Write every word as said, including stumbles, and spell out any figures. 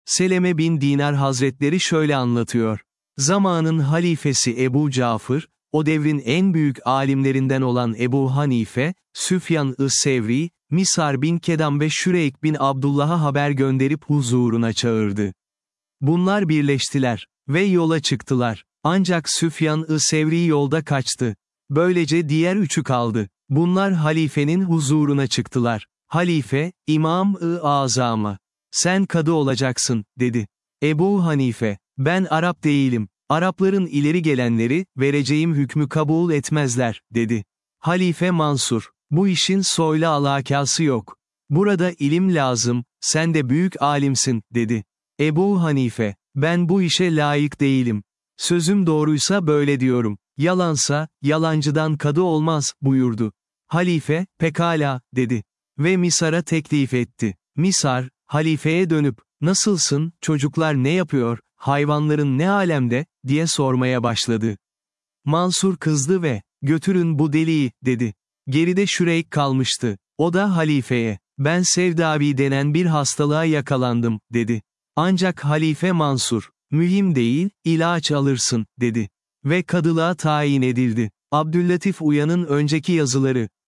Seleme bin Dinar Hazretleri şöyle anlatıyor. Zamanın halifesi Ebu Cafer, o devrin en büyük alimlerinden olan Ebu Hanife, Süfyan-ı Sevri, Misar bin Kedam ve Şüreyk bin Abdullah'a haber gönderip huzuruna çağırdı. Bunlar birleştiler ve yola çıktılar. Ancak Süfyan-ı Sevri yolda kaçtı. Böylece diğer üçü kaldı. Bunlar halifenin huzuruna çıktılar. Halife, İmam-ı Azam'a, "Sen kadı olacaksın," dedi. Ebu Hanife, "Ben Arap değilim. Arapların ileri gelenleri, vereceğim hükmü kabul etmezler," dedi. Halife Mansur, "Bu işin soyla alakası yok. Burada ilim lazım, sen de büyük alimsin," dedi. Ebu Hanife, "Ben bu işe layık değilim. Sözüm doğruysa böyle diyorum, yalansa, yalancıdan kadı olmaz," buyurdu. Halife, "Pekala," dedi. Ve Misar'a teklif etti. Misar, halifeye dönüp, "Nasılsın, çocuklar ne yapıyor, hayvanların ne alemde," diye sormaya başladı. Mansur kızdı ve, "Götürün bu deliği," dedi. Geride Şüreyk kalmıştı. O da halifeye, "Ben Sevdavi denen bir hastalığa yakalandım," dedi. Ancak halife Mansur, "Mühim değil, ilaç alırsın," dedi. Ve kadılığa tayin edildi. Abdüllatif Uyan'ın önceki yazıları.